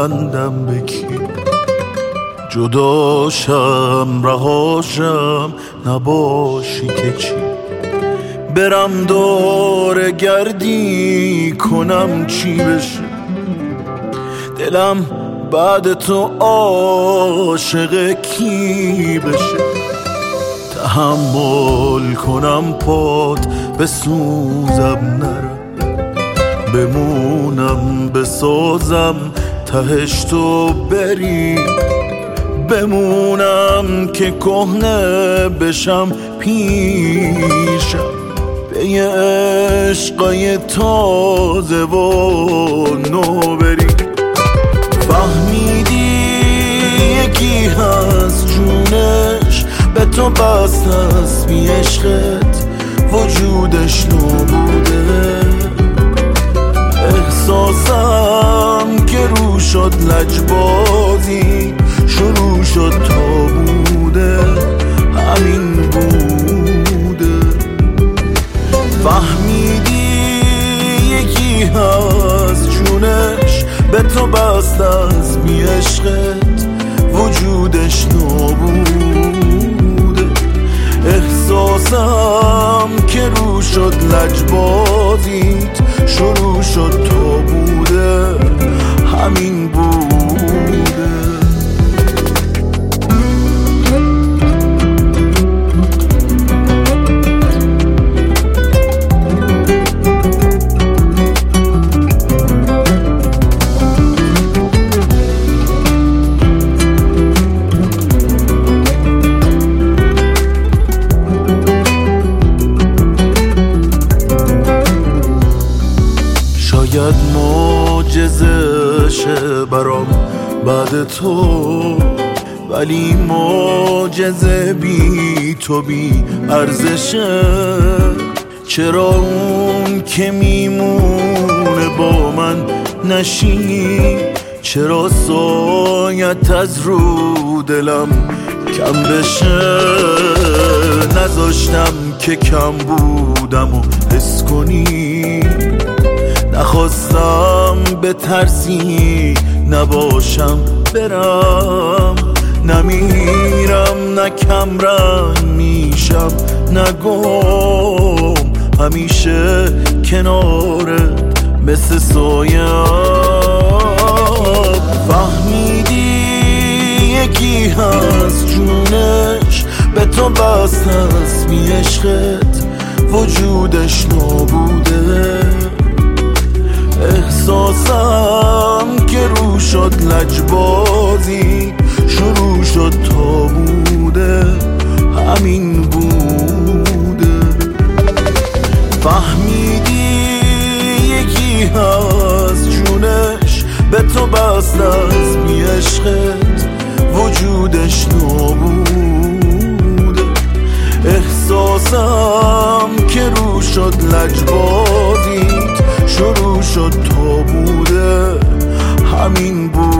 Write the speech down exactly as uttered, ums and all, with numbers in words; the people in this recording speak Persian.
ببندم به کی؟ جداشم رهاشم نباشی که چی؟ برم دور گردی کنم چی بشه؟ دلم بعد تو عاشق کی بشه؟ تحمل کنم پات بسوزم نرم، بمونم بسازم تهش تو بری، بمونم که کهنه بشم پیشم به یه عشقای تازه و نو بری. فهمیدی یکی هست جونش به تو بست از بی عشقت وجودش نبوده، احساسم که رو شد لجبازی شروع شد تا بوده همین بوده. فهمیدی یکی هست جونش به تو بست از بی عشقت وجودش نبوده، احساسم که رو شد لجبازیت شروع شد تا بوده همین بوده. شاید معجزه شه برام بعد تو، ولی معجزه بی تو بی ارزشه. چرا اون که میمونه با من نشی؟ چرا سایت از رو دلم کم بشه؟ نذاشتم که کم بودم و حس کنی، نخواستم به ترسی نباشم برم، نمیرم نه کم رنگ میشم نه گم، همیشه کنارت مثل سایه. فهمیدی یکی هست جونش به تو بست از بی عشقت وجودش نبوده، احساسم که رو شد لجبازی شروع شد تا بوده همین بوده. فهمیدی یکی هست جونش به تو بست از بی عشقت وجودش نبوده، احساسم که رو شد لجبازیت شروع شد تا بوده همین بود.